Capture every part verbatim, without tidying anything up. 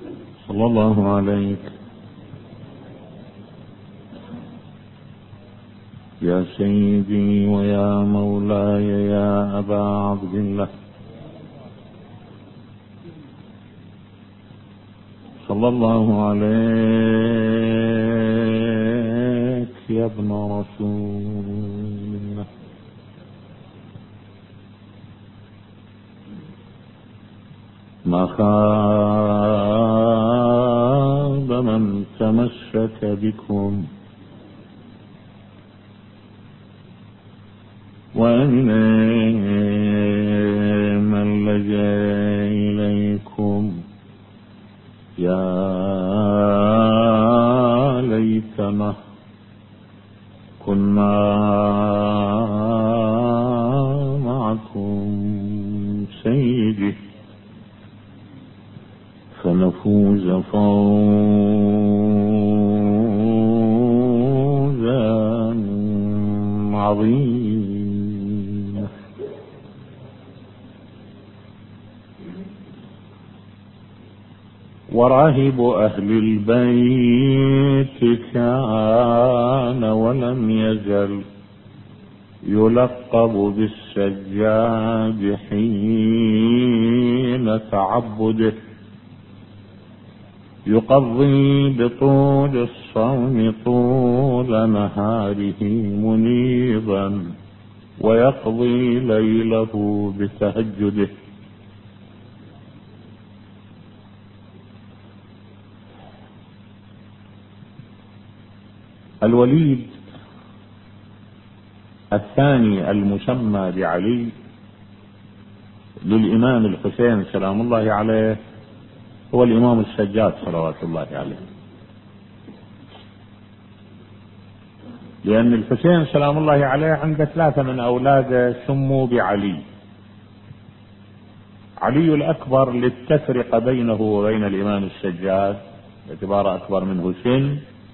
صلى الله عليك يا سيدي ويا مولاي يا أبا عبد الله، صلى الله عليك يا ابن رسول الله. ما خاب من تمسك بكم وإليه من لجأ إليكم. يا ليتنا كنا معكم سيدي فنفوز فوزا عظيما. وراهب أهل البيت كان ولم يزل يلقب بالسجاد حين تعبده، يقضي بطول الصوم طول نهاره منيبا ويقضي ليله بتهجده. الوليد الثاني المسمى بعلي للإمام الحسين سلام الله عليه هو الإمام السجاد صلوات الله عليه، لأن الحسين سلام الله عليه عنده ثلاثة من أولاده سموا بعلي. علي الأكبر للتفرقة بينه وبين الإمام السجاد باعتباره أكبر منه سن،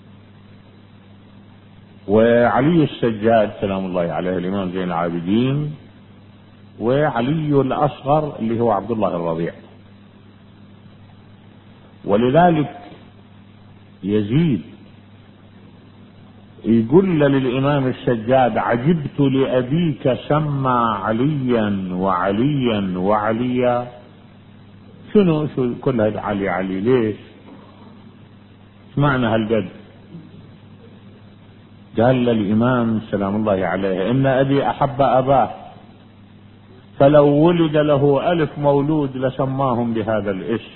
وعلي السجاد سلام الله عليه الإمام زين العابدين، وعلي الأصغر اللي هو عبد الله الرضيع. ولذلك يزيد يقول للإمام السجاد: عجبت لأبيك سمى عليا وعليا وعليا. شنو شو كل هذا علي علي ليش؟ ايش معنى هالقد؟ قال للإمام سلام الله عليه: إن أبي أحب أباه فلو ولد له ألف مولود لسماهم بهذا الاسم.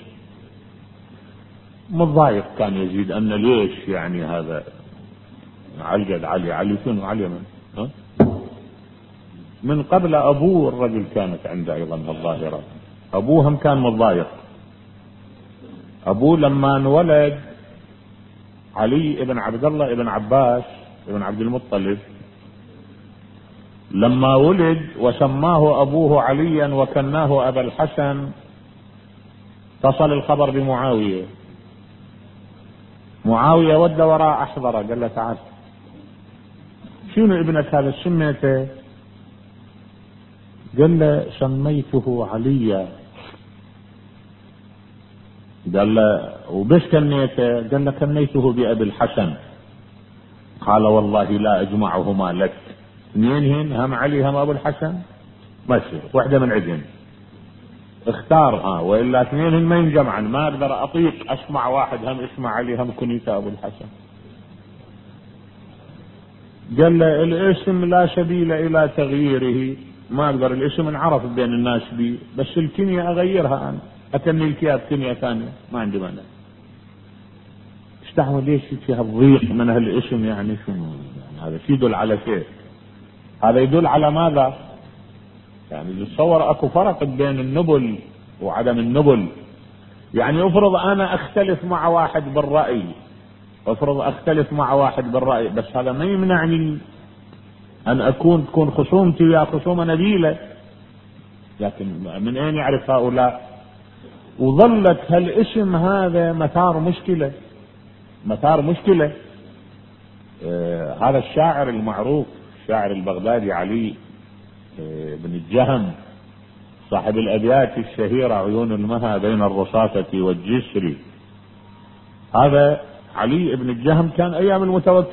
متضايق كان يزيد أن ليش يعني هذا علقد علي علي شنو علي من ها؟ من قبل أبوه الرجل كانت عنده أيضا الظاهرة، أبوهم كان متضايق. أبوه لما انولد علي ابن عبد الله ابن عباس ابن عبد المطلب، لما ولد وسماه أبوه عليا وكناه أبا الحسن، اتصل الخبر بمعاوية. معاوية ود وراء أحضره قال له: تعال شنو ابنك هذا سميته؟ قال له: سميته عليا. قال له: وبس كنيته؟ قال له: كنيته بأبي الحسن. قال: والله لا أجمعهما لك، اثنين هم علي هم أبو الحسن ماشي، واحدة من عندهم اختارها، وإلا اثنين ما ينجمعن، ما أقدر أطيق أسمع واحد هم اسمع علي هم كنيته أبو الحسن. قال له: الاسم لا سبيل إلى تغييره، ما أقدر، الاسم انعرف بين الناس بي، بس الكنية أغيرها أنا، أكني الكياب كنية ثانية ما عندي مانع. استعمل ليش في هالضيق من هالاسم؟ يعني شنو يعني هذا؟ يدل على شيء، هذا يدل على ماذا؟ يعني تصور اكو فرق بين النبل وعدم النبل. يعني افرض انا اختلف مع واحد بالرأي، افرض اختلف مع واحد بالرأي، بس هذا ما يمنعني ان اكون تكون خصومتي ويا خصومة نبيلة. لكن من اين يعرف هؤلاء؟ وظلت هالاسم هذا مثار مشكلة، مثار مشكلة. آه هذا الشاعر المعروف الشاعر البغدادي علي آه بن الجهم صاحب الابيات الشهيرة: عيون المها بين الرصاصة والجسر هذا علي بن الجهم كان ايام المتوكل،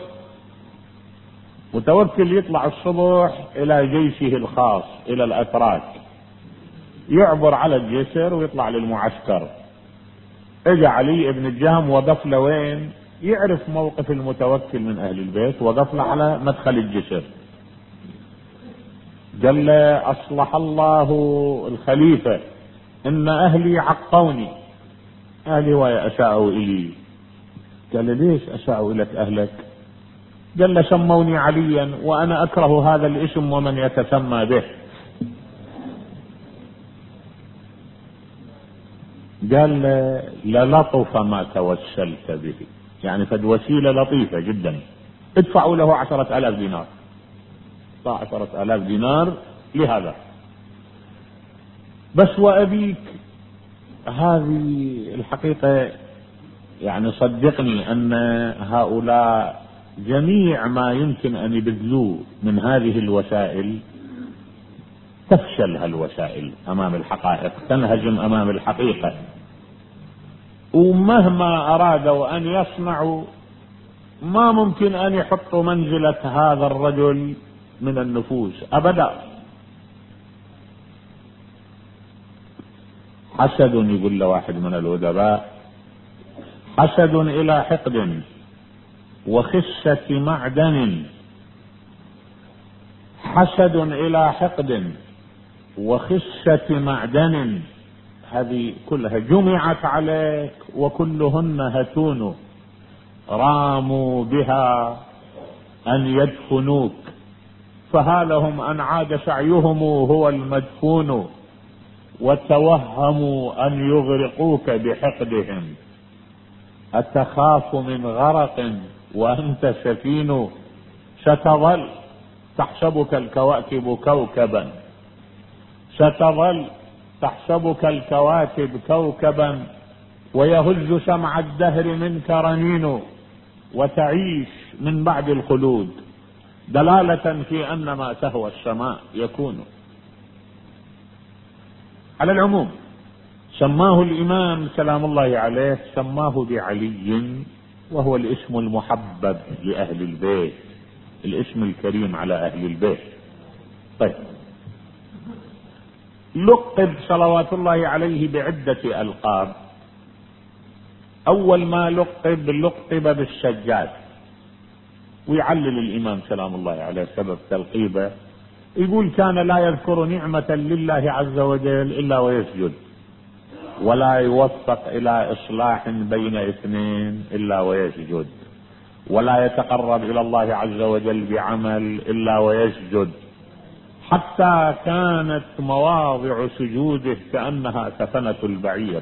متوكل يطلع الصبح الى جيشه الخاص الى الاتراك، يعبر على الجسر ويطلع للمعسكر. اجى علي بن الجهم وقف له وين؟ يعرف موقف المتوكل من اهل البيت، وقف له على مدخل الجسر. قال له اصلح الله الخليفة، ان اهلي عقوني، اهلي ويا اساءوا الي. قال له ليش اساءوا اليك اهلك؟ قال له سموني عليا وانا اكره هذا الاسم ومن يتسمى به. قال له للطف ما توسلت به، يعني فد وسيلة لطيفة جدا، ادفعوا له عشرة الاف دينار، ادفع عشرة الاف دينار لهذا. بس وابيك، هذه الحقيقة يعني صدقني ان هؤلاء جميع ما يمكن ان يبذلوه من هذه الوسائل تفشل هالوسائل امام الحقائق، تنهزم امام الحقيقة. ومهما ارادوا ان يصنعوا ما ممكن ان يحطوا منزلة هذا الرجل من النفوس ابدا. حسد، يقول له واحد من الادباء، حسد الى حقد وخسة معدن، حسد الى حقد وخسة معدن، هذه كلها جمعت عليك وكلهن هتون، راموا بها ان يدفنوك، فهالهم ان عاد سعيهم هو المدفون، وتوهموا ان يغرقوك بحقدهم، اتخاف من غرق وانت سفين، ستظل تحسبك الكواكب كوكبا، ستظل تحسبك الكواكب كوكبا، ويهز سمع الدهر منك رنين، وتعيش من بعد الخلود دلالة في ان ما تهوى السماء يكون. على العموم سماه الامام سلام الله عليه، سماه بعلي، وهو الاسم المحبب لاهل البيت، الاسم الكريم على اهل البيت. طيب، لقب صلوات الله عليه بعدة القاب. اول ما لقب لقب بالسجاد، ويعلل الامام سلام الله عليه سبب تلقيبه، يقول كان لا يذكر نعمة لله عز وجل الا ويسجد، ولا يوفق الى اصلاح بين اثنين الا ويسجد، ولا يتقرب الى الله عز وجل بعمل الا ويسجد، حتى كانت مواضع سجوده كأنها كفنة البعير.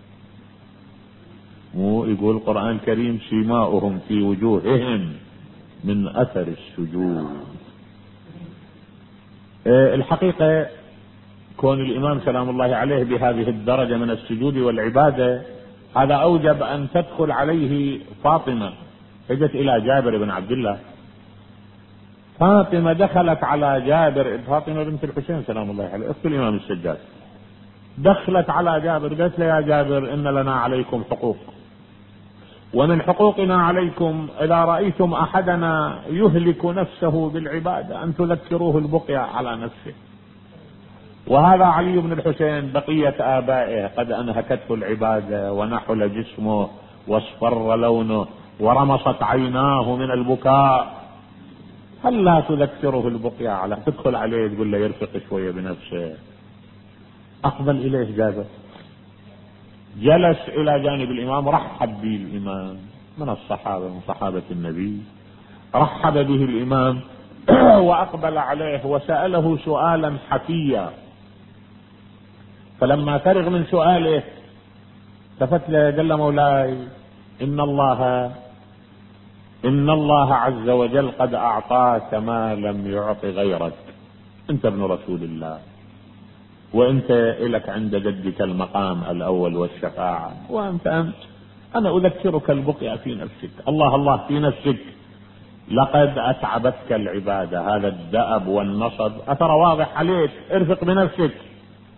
مو يقول القرآن الكريم سيماؤهم في وجوههم من اثر السجود. الحقيقة كون الامام سلام الله عليه بهذه الدرجة من السجود والعبادة، هذا اوجب ان تدخل عليه فاطمة. اجت الى جابر بن عبد الله، فاطمة دخلت على جابر، فاطمة بنت الحسين سلام الله عليه اخت الامام السجاد، دخلت على جابر قالت له يا جابر ان لنا عليكم حقوق، ومن حقوقنا عليكم اذا رأيتم احدنا يهلك نفسه بالعبادة ان تذكروه البقية على نفسه، وهذا علي بن الحسين بقية آبائه قد أنهكته العبادة ونحل جسمه واصفر لونه ورمصت عيناه من البكاء، هل لا تذكره البقية على تدخل عليه تقول له يرفق شوية بنفسه؟ أقبل إليه جابر، جلس إلى جانب الإمام، رحب به الإمام من الصحابة من صحابة النبي، رحب به الإمام وأقبل عليه وسأله سؤالا حفيا، فلما فرغ من سؤاله التفت له قال له مولاي إن الله إن الله عز وجل قد أعطاك ما لم يعط غيرك، أنت ابن رسول الله، وأنت إلك عند جدك المقام الأول والشفاعة، وأنت أنت أنا أذكرك البقية في نفسك، الله الله في نفسك، لقد أتعبتك العبادة، هذا الدأب والنصب أثر واضح عليك، ارفق بنفسك.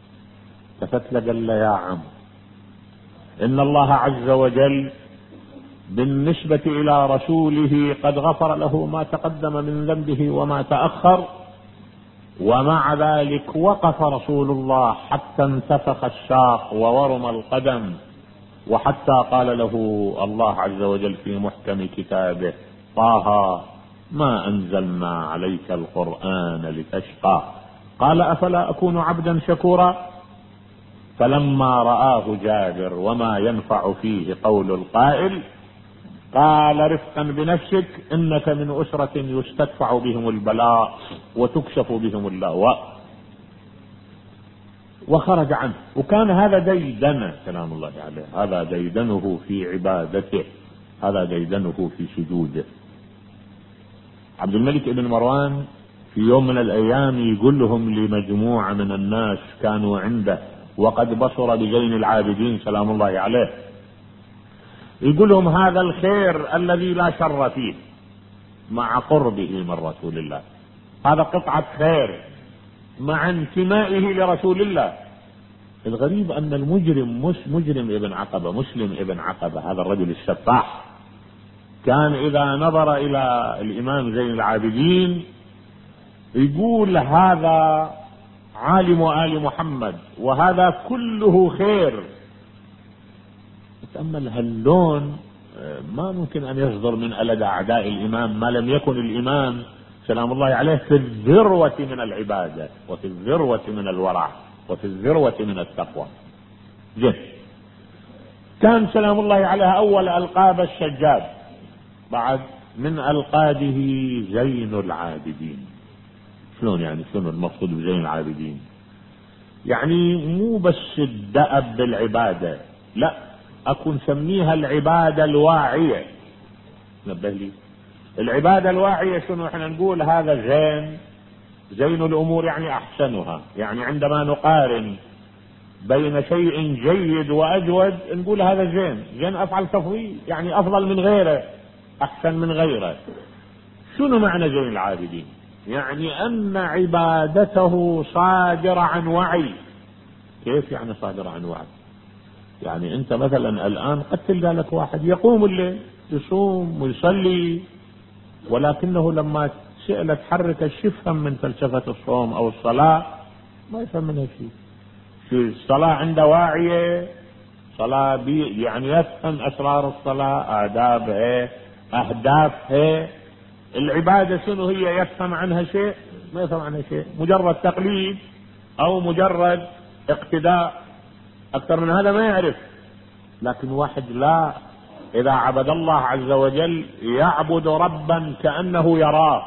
التفت له قال له يا عم إن الله عز وجل بالنسبة إلى رسوله قد غفر له ما تقدم من ذنبه وما تأخر، ومع ذلك وقف رسول الله حتى انتفخ الساق وورم القدم، وحتى قال له الله عز وجل في محكم كتابه: طه ما أنزلنا عليك القرآن لتشقى، قال أفلا أكون عبدا شكورا. فلما رآه جابر وما ينفع فيه قول القائل قال: رفقا بنفسك، إنك من أسرة يستدفع بهم البلاء وتكشف بهم اللأواء. وخرج عنه. وكان هذا ديدنه سلام الله عليه، هذا ديدنه في عبادته، هذا ديدنه في سجوده. عبد الملك بن مروان في يوم من الأيام يقول لهم لمجموعة من الناس كانوا عنده وقد بصر بزين العابدين سلام الله عليه، يقول لهم: هذا الخير الذي لا شر فيه مع قربه من رسول الله، هذا قطعة خير مع انتمائه لرسول الله. الغريب أن المجرم مش مجرم ابن عقبة، مسلم ابن عقبة، هذا الرجل السفاح، كان إذا نظر إلى الإمام زين العابدين يقول: هذا عالم آل محمد وهذا كله خير. تأمل هاللون، ما ممكن أن يصدر من ألد أعداء الإمام ما لم يكن الإمام سلام الله عليه في الذروة من العبادة وفي الذروة من الورع وفي الذروة من التقوى. جه كان سلام الله عليه أول ألقاب السجاد، بعد من ألقابه زين العابدين. شلون يعني؟ شلون المقصود بزين العابدين؟ يعني مو بس الدأب بالعبادة، لا، أكون سميها العبادة الواعية. نبه لي، العبادة الواعية شنو؟ احنا نقول هذا زين، زين الأمور يعني أحسنها، يعني عندما نقارن بين شيء جيد وأجود نقول هذا زين. زين أفعل تفضيل، يعني أفضل من غيره، أحسن من غيره. شنو معنى زين العابدين؟ يعني أن عبادته صادرة عن وعي. كيف يعني صادرة عن وعي؟ يعني أنت مثلا الآن قد تلقى لك واحد يقوم الليل يصوم ويصلي، ولكنه لما سئل تحرك الشفهم من فلسفة الصوم أو الصلاة ما يفهم منها شيء. الصلاة عنده واعية، صلاة بي يعني يفهم أسرار الصلاة، آدابها، أهدافها. العبادة شنو هي؟ يفهم عنها شيء؟ ما يفهم عنها شيء، مجرد تقليد أو مجرد اقتداء، أكثر من هذا ما يعرف. لكن واحد لا، إذا عبد الله عز وجل يعبد ربا كأنه يراه،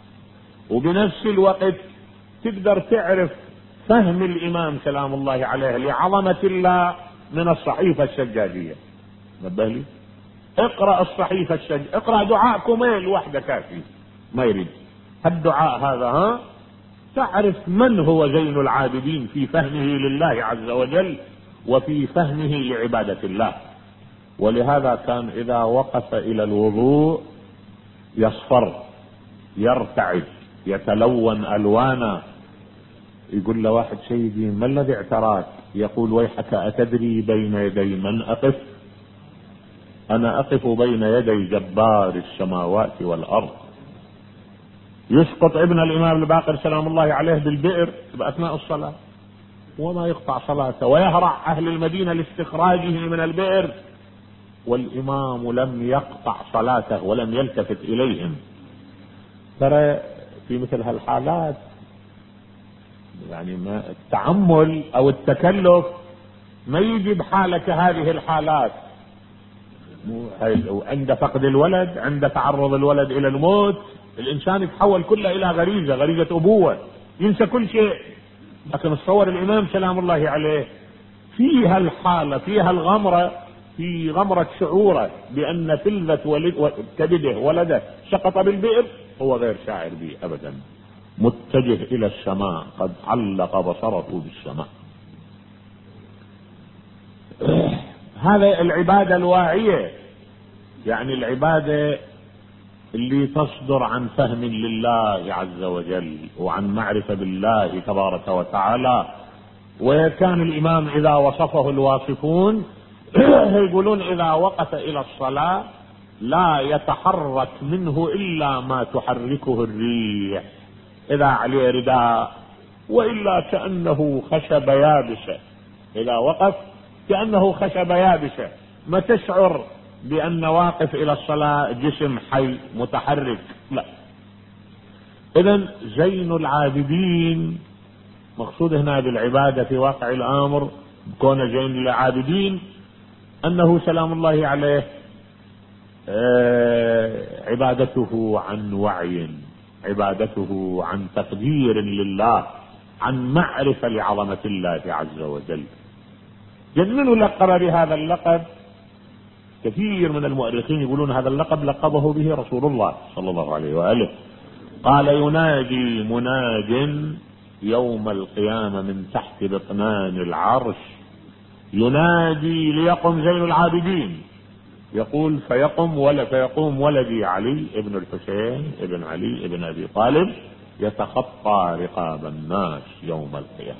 وبنفس الوقت تقدر تعرف فهم الإمام سلام الله عليه لعظمة الله من الصحيفة السجادية. نبه لي، اقرأ الصحيفة السجادية، اقرأ دعاء كميل وحده كافي، ما يريد هالدعاء هذا، ها تعرف من هو زين العابدين في فهمه لله عز وجل وفي فهمه لعبادة الله. ولهذا كان إذا وقف إلى الوضوء يصفر، يرتعد، يتلون ألوانا. يقول له واحد: سيدي ما الذي اعتراك؟ يقول: ويحك أتدري بين يدي من أقف؟ أنا أقف بين يدي جبار السماوات والأرض. يسقط ابن الإمام الباقر سلام الله عليه بالبئر بأثناء الصلاة وما يقطع صلاته، ويهرع أهل المدينة لاستخراجه من البئر والإمام لم يقطع صلاته ولم يلتفت إليهم. ترى في مثل هالحالات يعني ما التعمل أو التكلف ما يجي بحالة كهذه الحالات. عند فقد الولد، عند تعرض الولد إلى الموت، الإنسان يتحول كله إلى غريزة، غريزة أبوة، ينسى كل شيء. لكن تصور الإمام سلام الله عليه فيها الحالة، فيها الغمرة، في غمرة شعوره بأن فلذة ولد كبده ولده سقط بالبئر، هو غير شاعر به أبدا، متجه إلى السماء، قد علق بصره بالسماء. هذا العبادة الواعية، يعني العبادة اللي تصدر عن فهم لله عز وجل وعن معرفة بالله تبارك وتعالى. وكان الإمام إذا وصفه الواصفون يقولون: إذا وقف إلى الصلاة لا يتحرك منه إلا ما تحركه الريح، إذا عليه رداء، وإلا كأنه خشب يابسة، إذا وقف كأنه خشب يابسة، ما تشعر بأن واقف إلى الصلاة جسم حي متحرك، لا. إذن زين العابدين مقصود هنا بالعبادة في واقع الأمر، كون زين العابدين أنه سلام الله عليه عبادته عن وعي، عبادته عن تقدير لله، عن معرفة لعظمة الله عز وجل. من لقب بهذا اللقب؟ كثير من المؤرخين يقولون هذا اللقب لقبه به رسول الله صلى الله عليه وآله. قال: ينادي مناد يوم القيامة من تحت بطنان العرش، ينادي ليقم زين العابدين، يقول فيقم ولا فيقوم ولدي علي ابن الحسين ابن علي ابن أبي طالب يتخطى رقاب الناس يوم القيامة.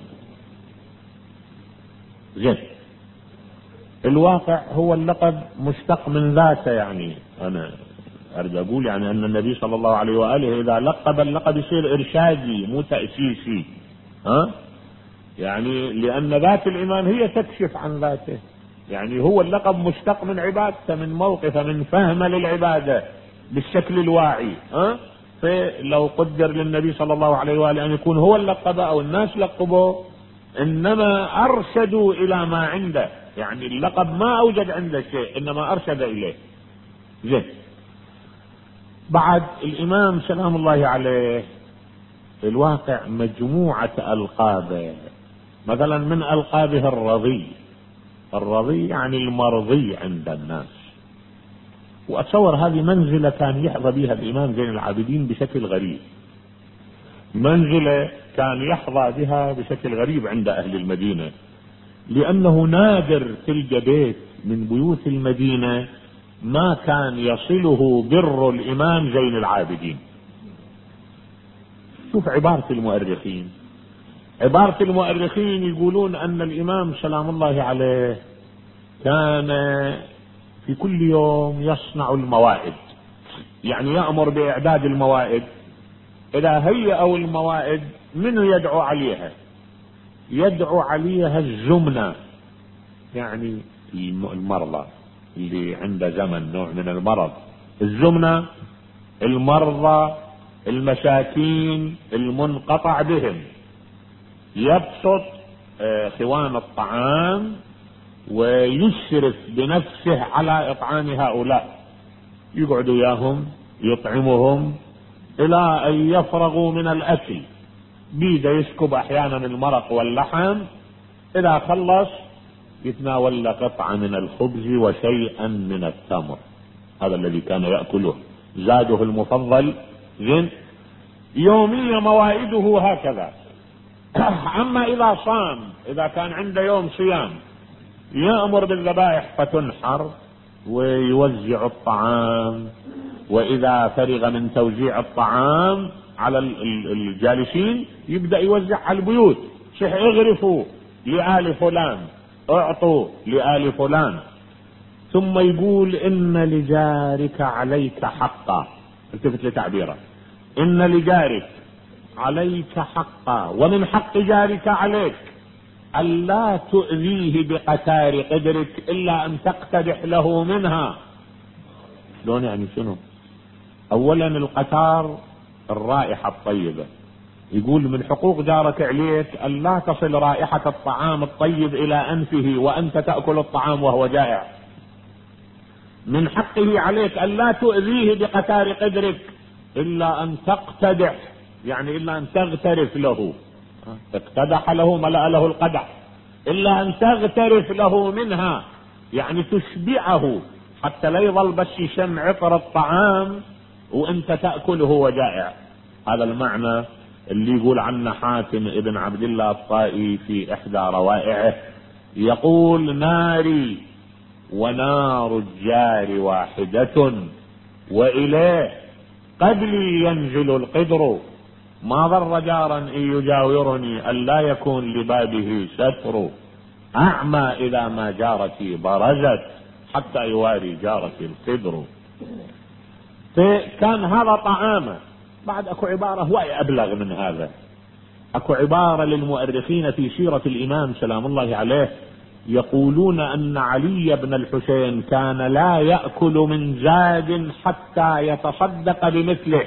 زين، الواقع هو اللقب مشتق من ذاته، يعني أنا أريد أقول يعني أن النبي صلى الله عليه وآله إذا لقب اللقب يصير إرشادي مو تأسيسي، ها؟ يعني لأن ذات الإمام هي تكشف عن ذاته، يعني هو اللقب مشتق من عبادته، من موقفه، من فهمه للعبادة بالشكل الواعي، ها؟ فلو قدر للنبي صلى الله عليه وآله أن يكون هو اللقب أو الناس لقبوا، إنما أرشدوا إلى ما عنده، يعني اللقب ما أوجد عنده شيء إنما أرشد إليه. زين، بعد الإمام سلام الله عليه في الواقع مجموعة ألقاب، مثلا من ألقابه الرضي، الرضي يعني المرضي عند الناس، وأتصور هذه منزلة كان يحظى بها الإمام زين العابدين بشكل غريب، منزلة كان يحظى بها بشكل غريب عند أهل المدينة، لأنه نادر تلقى بيت من بيوت المدينة ما كان يصله بر الإمام زين العابدين. شوف عبارة المؤرخين، عبارة المؤرخين يقولون أن الإمام سلام الله عليه كان في كل يوم يصنع الموائد، يعني يأمر بإعداد الموائد، إذا هيئوا الموائد منه يدعو عليها؟ يدعو عليها الزمنة، يعني المرضى اللي عنده زمن نوع من المرض، الزمنة، المرضى، المساكين المنقطع بهم، يبسط خوان الطعام ويشرف بنفسه على إطعام هؤلاء، يقعد وياهم يطعمهم إلى أن يفرغوا من الأكل، بيده يسكب أحيانا المرق واللحم، إذا خلص يتناول قطعة من الخبز وشيئا من التمر، هذا الذي كان يأكله، زاده المفضل. زين، يوميا موائده هكذا. أما إذا صام، إذا كان عنده يوم صيام، يأمر بالذبائح فتنحر ويوزع الطعام، وإذا فرغ من توزيع الطعام على الجالسين يبدأ يوزع على البيوت، صح اغرفوا لآل فلان، اعطوا لآل فلان، ثم يقول إن لجارك عليك حقا، التفت لتعبيره، إن لجارك عليك حقا، ومن حق جارك عليك ألا تؤذيه بقتار قدرك إلا أن تقتدح له منها. شلون يعني؟ شنو؟ أولا القتار الرائحة الطيبة، يقول من حقوق جارك عليك ألا تصل رائحة الطعام الطيب إلى أنفه وأنت تأكل الطعام وهو جائع. من حقه عليك ألا تؤذيه بقتار قدرك إلا أن تقتدح، يعني إلا أن تغترف له، اقتدح له ملأ له القدح، إلا أن تغترف له منها، يعني تشبعه حتى لا يظل بس يشم عطر الطعام وانت تأكله وجائع. هذا المعنى اللي يقول عنه حاتم ابن عبد الله الطائي في إحدى روائعه، يقول ناري ونار الجار واحدة وإليه قبلي ينزل القدر، ما ضر جارا إن يجاورني ألا يكون لبابه ستر، أعمى إذا ما جارتي برزت حتى يواري جارتي القدر. كان هذا طعامه. بعد اكو عبارة هو ابلغ من هذا، اكو عبارة للمؤرخين في سيرة الامام سلام الله عليه يقولون ان علي بن الحسين كان لا يأكل من زاد حتى يتصدق بمثله.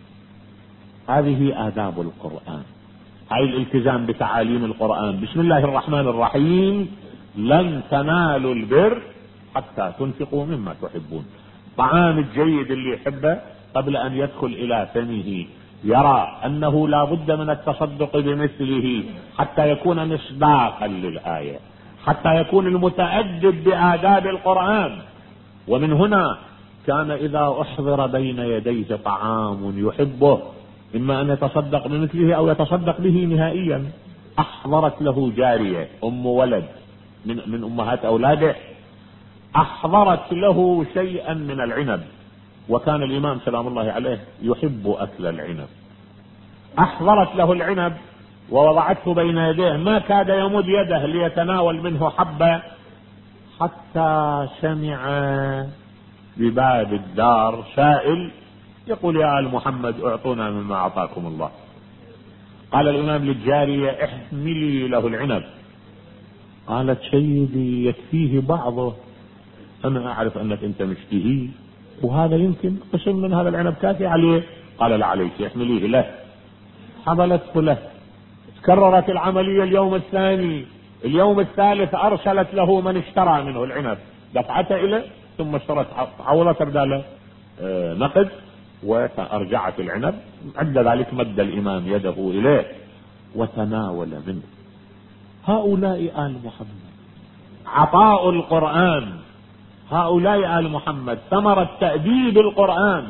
هذه آداب القرآن، هاي الالتزام بتعاليم القرآن. بسم الله الرحمن الرحيم، لن تنالوا البر حتى تنفقوا مما تحبون. طعام الجيد اللي يحبه قبل ان يدخل الى فمه يرى انه لا بد من التصدق بمثله حتى يكون مصداقا للآية، حتى يكون المتأدب بآداب القرآن. ومن هنا كان إذا أحضر بين يديه طعام يحبه إما أن يتصدق بمثله أو يتصدق به نهائيا. أحضرت له جارية أم ولد من, من أمهات أولاده، أحضرت له شيئا من العنب، وكان الإمام سلام الله عليه يحب أكل العنب. أحضرت له العنب ووضعته بين يديه، ما كاد يمد يده ليتناول منه حبة حتى سمع بباب الدار سائل يقول يا آل محمد اعطونا مما اعطاكم الله. قال الامام للجارية احملي له العنب. قالت سيدي يكفيه بعضه، انا اعرف انك انت مشتهيه وهذا يمكن قسم من هذا العنب كافي عليه. قال لا عليك احمليه له. حملته له. تكررت العملية اليوم الثاني، اليوم الثالث ارسلت له من اشترى منه العنب، دفعته اليه ثم اشترت حولت رداله نقد وارجعت العنب. عند ذلك مد الامام يده اليه وتناول منه. هؤلاء آل محمد، عطاء القرآن، هؤلاء آل محمد، ثمرة تأديب القرآن.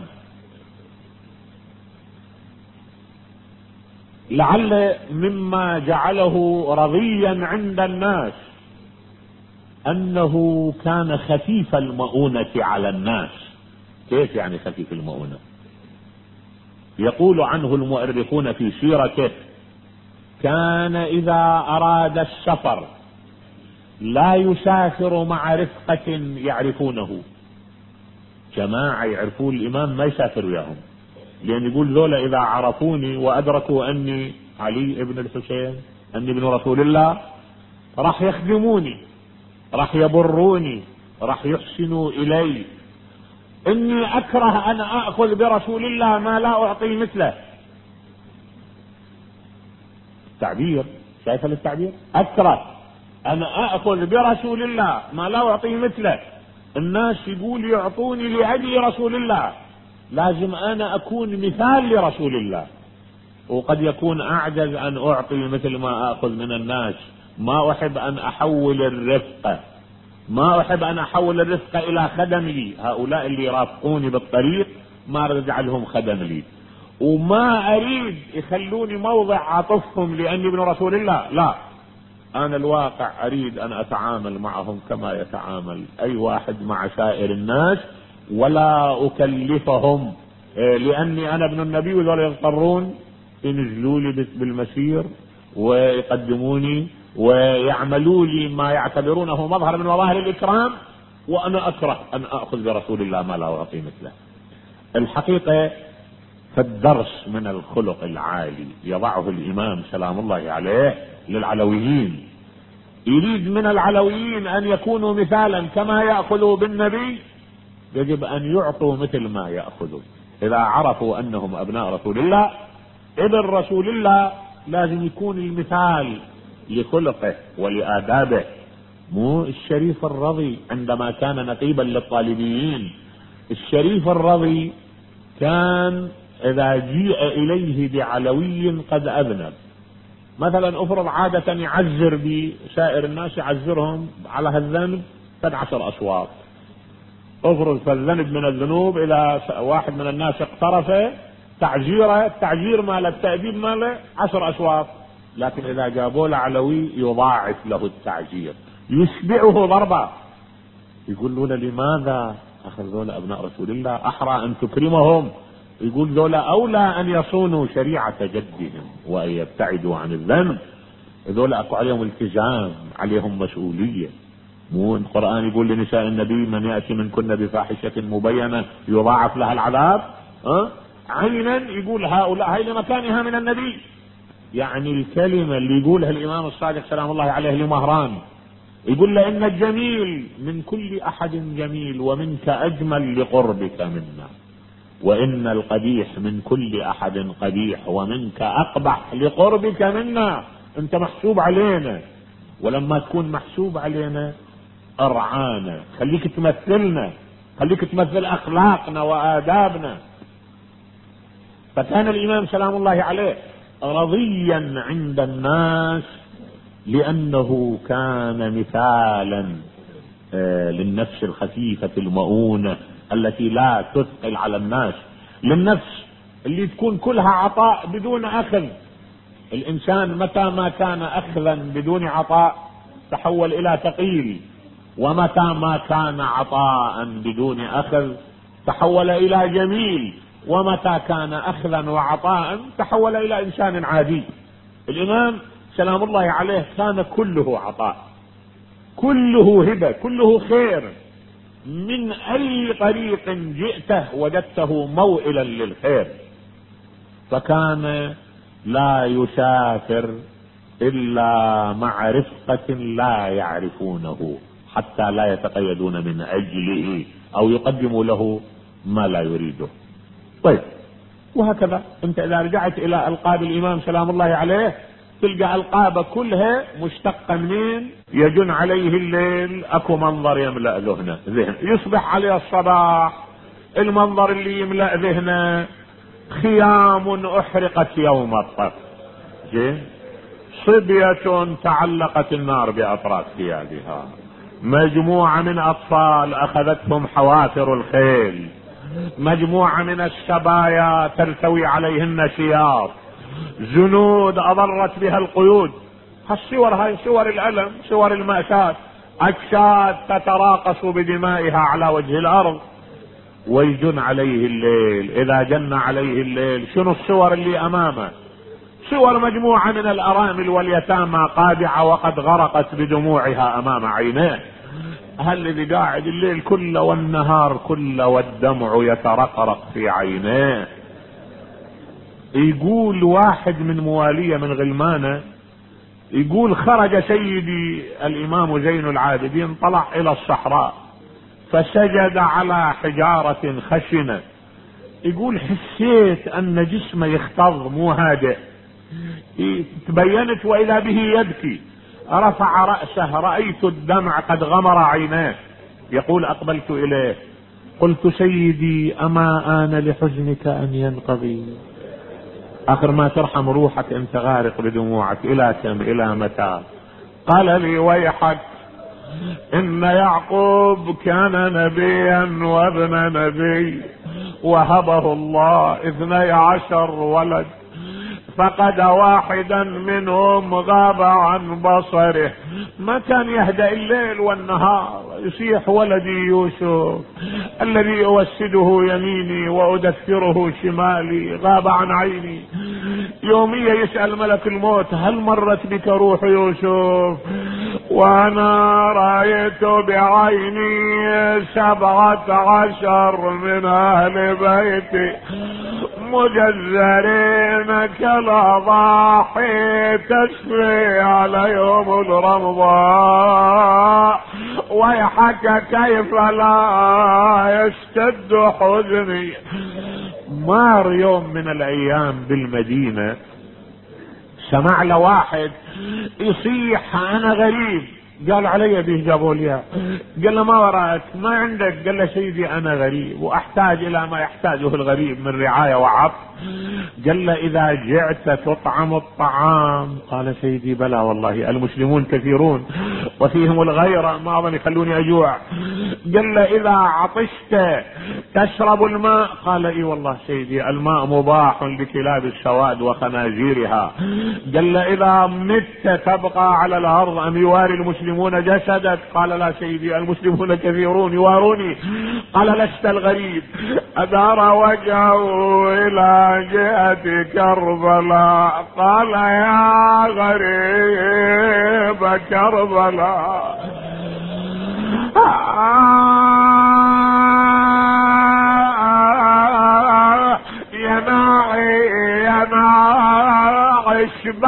لعل مما جعله رضيا عند الناس انه كان خفيف المؤونة على الناس. كيف يعني خفيف المؤونة؟ يقول عنه المؤرخون في سيرته كان اذا اراد السفر لا يسافر مع رفقة يعرفونه. جماعة يعرفون الامام ما يسافر وياهم، لان يقول ذولا اذا عرفوني وادركوا اني علي ابن الحسين اني ابن رسول الله راح يخدموني، راح يبروني، راح يحسنوا الي. اني اكره ان اخذ برسول الله ما لا اعطي مثله. التعبير، شايف التعبير؟ اكره ان اخذ برسول الله ما لا اعطي مثله. الناس يقول يعطوني لاجل رسول الله، لازم انا اكون مثال لرسول الله، وقد يكون اعجز ان اعطي مثل ما اخذ من الناس. ما احب ان احول الرفقة، ما احب ان احول الرفقة الى خدم لي. هؤلاء اللي يرافقوني بالطريق ما اريد اجعلهم خدم لي، وما اريد يخلوني موضع عاطفهم لاني ابن رسول الله. لا، انا الواقع اريد ان اتعامل معهم كما يتعامل اي واحد مع سائر الناس، ولا اكلفهم لاني انا ابن النبي وذولا يضطرون ينزلوا لي بالمسير ويقدموني ويعملوا لي ما يعتبرونه مظهر من مظاهر الاكرام، وانا اكره ان اخذ برسول الله ما لا اعطي مثله. الحقيقة فالدرس من الخلق العالي يضعه الامام سلام الله عليه للعلويين. يريد من العلويين ان يكونوا مثالا كما يأخذوا بالنبي، يجب ان يعطوا مثل ما يأخذوا. اذا عرفوا انهم ابناء رسول الله، ابن رسول الله لازم يكون المثال لخلقه ولآدابه. مو الشريف الرضي عندما كان نقيبا للطالبيين، الشريف الرضي كان اذا جيء اليه بعلوي قد اذنب، مثلا افرض عادة يعذر بسائر الناس، يعذرهم على هالذنب قد عشر اشواط. افرض فالذنب من الذنوب اذا واحد من الناس اقترفه تعجيره، التعجير ماله التأديب ماله عشر اشواط. لكن اذا جابوا له علوي يضاعف له التعجير، يشبعه ضربة. يقول له لماذا اخذ ذولا ابناء رسول الله؟ احرى ان تكرمهم. يقول ذولا اولى ان يصونوا شريعة جدهم وان يبتعدوا عن الذنب. ذولا اكو عليهم التزام، عليهم مسؤولية. مو القرآن يقول لنساء النبي من يأتي منكن بفاحشة مبينة يضاعف لها العذاب، أه؟ عينا يقول هؤلاء هاي لمكانها من النبي. يعني الكلمة اللي يقولها الإمام الصادق سلام الله عليه لمهران، يقول له إن الجميل من كل أحد جميل ومنك أجمل لقربك منا، وإن القبيح من كل أحد قبيح ومنك أقبح لقربك منا. أنت محسوب علينا، ولما تكون محسوب علينا أرعانا، خليك تمثلنا، خليك تمثل أخلاقنا وآدابنا. فكان الإمام سلام الله عليه رضيا عند الناس لأنه كان مثالا للنفس الخفيفة المؤونة التي لا تثقل على الناس، للنفس اللي تكون كلها عطاء بدون أخذ. الإنسان متى ما كان أخذا بدون عطاء تحول إلى ثقيل، ومتى ما كان عطاء بدون أخذ تحول إلى جميل، ومتى كان أخذا وعطاء تحول إلى إنسان عادي. الإمام سلام الله عليه كان كله عطاء، كله هبة، كله خير، من أي طريق جئته وجدته موئلا للخير. فكان لا يسافر إلا مع رفقة لا يعرفونه حتى لا يتقيدون من أجله أو يقدموا له ما لا يريده. طيب، وهكذا انت اذا رجعت الى القاب الامام سلام الله عليه تلقى القاب كلها مشتقه منين؟ يجن عليه الليل اكو منظر يملأ ذهنه، ذهن يصبح عليه الصباح المنظر اللي يملأ ذهنه خيام احرقت يوم الطف، صبية تعلقت النار باطراف ثيابها، مجموعة من اطفال اخذتهم حوافر الخيل، مجموعة من السبايا تلتوي عليهن سياط، جنود اضرت بها القيود. هالصور هاي صور الألم، صور المأساة، أجساد تتراقص بدمائها على وجه الأرض. ويجن عليه الليل، إذا جن عليه الليل شنو الصور اللي أمامه؟ صور مجموعة من الأرامل واليتامى قادعة وقد غرقت بدموعها أمام عينيه. هل اللي قاعد الليل كله والنهار كله والدمع يترقرق في عينيه. يقول واحد من مواليه من غلمانه، يقول خرج سيدي الإمام زين العابدين، طلع إلى الصحراء فسجد على حجارة خشنة. يقول حسيت أن جسمه يختض مو هادئ، تبينت وإذا به يبكي، رفع رأسه رأيت الدمع قد غمر عيناه. يقول أقبلت إليه قلت سيدي أما آن لحزنك أن ينقضي؟ آخر ما ترحم روحك أنت غارق بدموعك، إلى كم إلى متى؟ قال لي ويحك، إن يعقوب كان نبيا وابن نبي وهبه الله اثني عشر ولد، فقد واحدا منهم غاب عن بصره. ما كان يهدأ الليل والنهار، يصيح ولدي يوسف الذي أوسده يميني وأدثره شمالي، غاب عن عيني. يوميا يسأل ملك الموت هل مرت بك روح يوسف؟ وأنا رأيت بعيني سبعة عشر من أهل بيتي مجزرين كالأضاحي تسري عليهم الرمضاء، ويحك كيف لا يشتد حزني. مار يوم من الأيام بالمدينة سمع له واحد يصيح أنا غريب، قال علي به جابوا لي، قال له ما وراك ما عندك؟ قال له سيدي أنا غريب وأحتاج إلى ما يحتاجه الغريب من رعاية وعطف. قال له إذا جعت تطعم الطعام؟ قال سيدي بلى والله المسلمون كثيرون وفيهم الغيرة ما أظن يخلوني أجوع. قال له إذا عطشت تشرب الماء؟ قال إي والله سيدي الماء مباح لكلاب السواد وخنازيرها. قال له إذا مت تبقى على الأرض أم يواري المسلمون جسدك؟ قال لا سيدي المسلمون كثيرون يواروني. قال لست الغريب. أدار وجهه إلى جهة كربلاء قال يا غريب كربلاء يا ناعي يا ناعي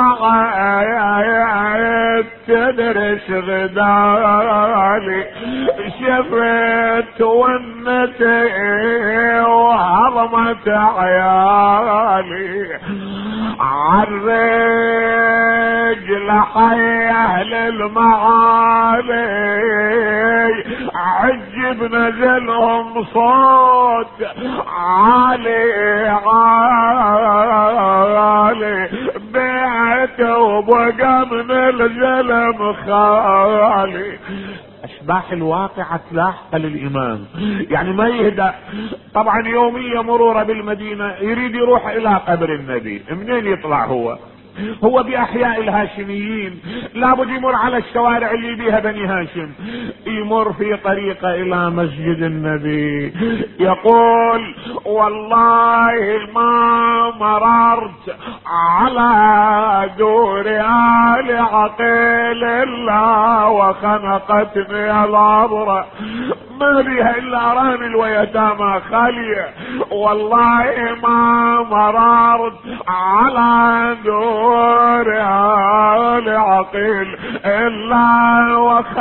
اشبعت تدرس غدالي، شفت ونتي وهضمت عيالي، عالرجل حي اهل المعالي، عجب نزلهم صوت عالي عالي، بعت وبقى من الزلم خالي. اشباح الواقعة لاحقة للامام، يعني ما يهدأ. طبعا يومية مرورة بالمدينة يريد يروح الى قبر النبي، منين يطلع هو؟ هو باحياء الهاشميين، لابد يمر على الشوارع اللي بيها بني هاشم، يمر في طريقه الى مسجد النبي، يقول والله ما مررت على دور آل عقيل الا وخنقتني العبرة، ما بيها الا ارامل ويتامى خالية، والله ما مررت على دور آل عقيل الا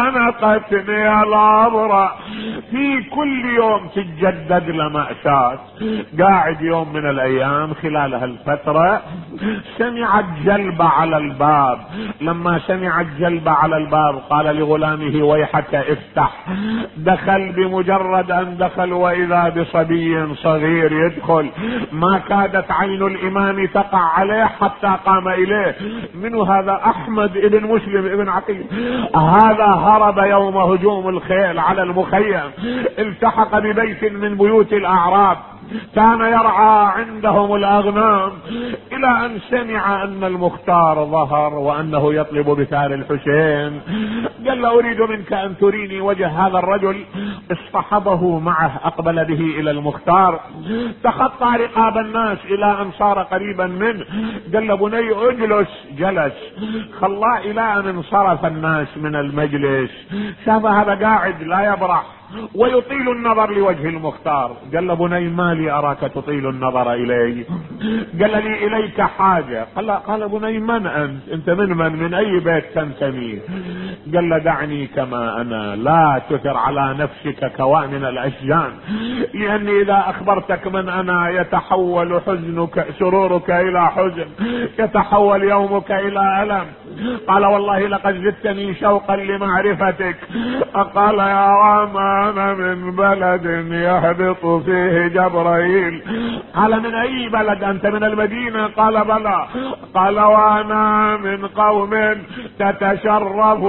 وخنقتني العبرة. في كل يوم تتجدد لمأساة. قاعد يوم من الايام خلال هالفترة سمعت جلبة على الباب، لما سمعت جلبة على الباب قال لغلامه ويحك افتح. دخل، بمجرد ان دخل واذا بصبي صغير يدخل، ما كادت عين الامام تقع عليه حتى قام اليه. من هذا؟ احمد ابن مسلم ابن عقيل. هذا هرب يوم هجوم الخيل على المخيم، التحق ببيت من بيوت الاعراب، كان يرعى عندهم الاغنام، الى ان سمع ان المختار ظهر وانه يطلب بثار الحسين. قال له اريد منك ان تريني وجه هذا الرجل. اصطحبه معه، اقبل به الى المختار، تخطى رقاب الناس الى ان صار قريبا منه. قال له بني اجلس، جلس، خلاه الى ان انصرف الناس من المجلس، شاف هذا قاعد لا يبرح ويطيل النظر لوجه المختار. قال له بني ما لي اراك تطيل النظر الي؟ قال لي اليك حاجة. قال قال بني من انت؟ انت من من من اي بيت تنتمي؟ قال له دعني كما انا، لا تثر على نفسك كوامن الاشجان، لاني اذا اخبرتك من انا يتحول حزنك سرورك الى حزن، يتحول يومك الى الم. قال والله لقد زدتني شوقا لمعرفتك. قال يا راما انا من بلد يهبط فيه جبرائيل. قال من اي بلد انت؟ من المدينة. قال بلى. قال وانا من قوم تتشرف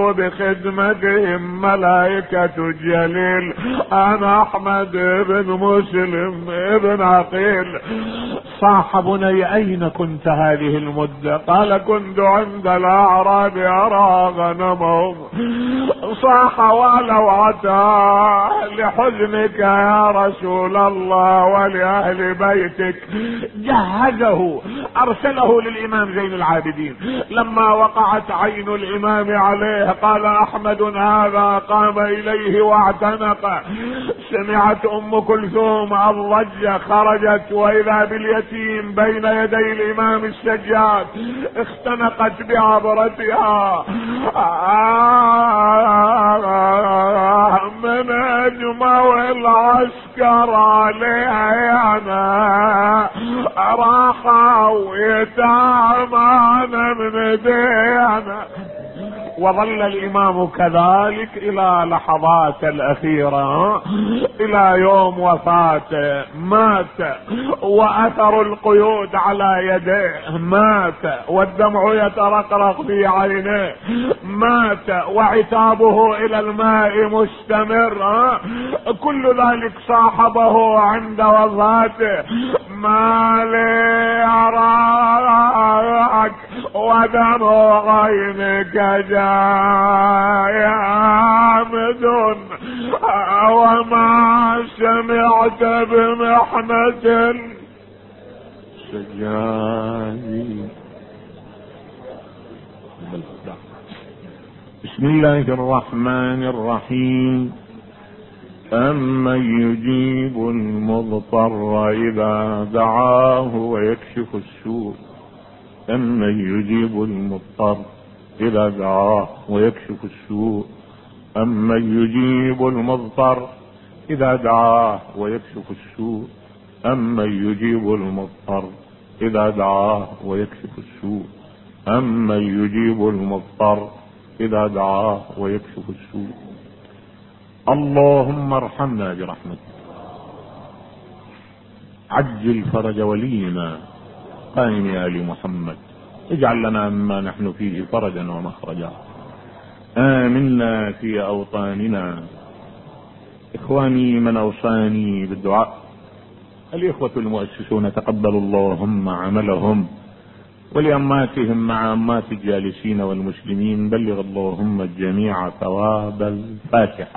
بخدمتهم ملائكة الجليل، انا احمد بن مسلم ابن عقيل. صاح بني اين كنت هذه المدة؟ قال كنت عند الاعراب ارى غنمهم. صاح ولو عتاه لحزنك يا رسول الله ولاهل بيتك. جهزه، ارسله للامام زين العابدين. لما وقعت عين الامام عليه قال احمد هذا، قام اليه واعتنق. سمعت ام كلثوم الضجة، خرجت واذا باليتيم بين يدي الامام السجاد، اختنقت بعبرتها. آه من اجمع العسكر عليها انا راحوا يتامانا من دينا. وظل الامام كذلك الى لحظات الاخيرة، الى يوم وفاته. مات واثر القيود على يديه، مات والدمع يترقرق في عينيه، مات وعتابه الى الماء مستمر. كل ذلك صاحبه عند وفاته. ما لي اراك ودمع عينك جامد، وما سمعت بمحنة سجادي. بسم الله الرحمن الرحيم. أمن يجيب المضطر إذا دعاه ويكشف السوء أمن يجيب المضطر إذا دعاه ويكشف السوء أمن يجيب المضطر إذا دعاه ويكشف السوء أمن يجيب المضطر إذا دعاه ويكشف السوء أمن يجيب المضطر إذا دعاه ويكشف السوء. اللهم ارحمنا برحمتك، عجل فرج ولينا قائم آل محمد، اجعل لنا مما نحن فيه فرجا ومخرجا. آمنا في أوطاننا. إخواني من أوصاني بالدعاء الإخوة المؤسسون تقبل اللهم عملهم، ولأماتهم مع أمات الجالسين والمسلمين بلغ اللهم الجميع ثواب الفاتحة.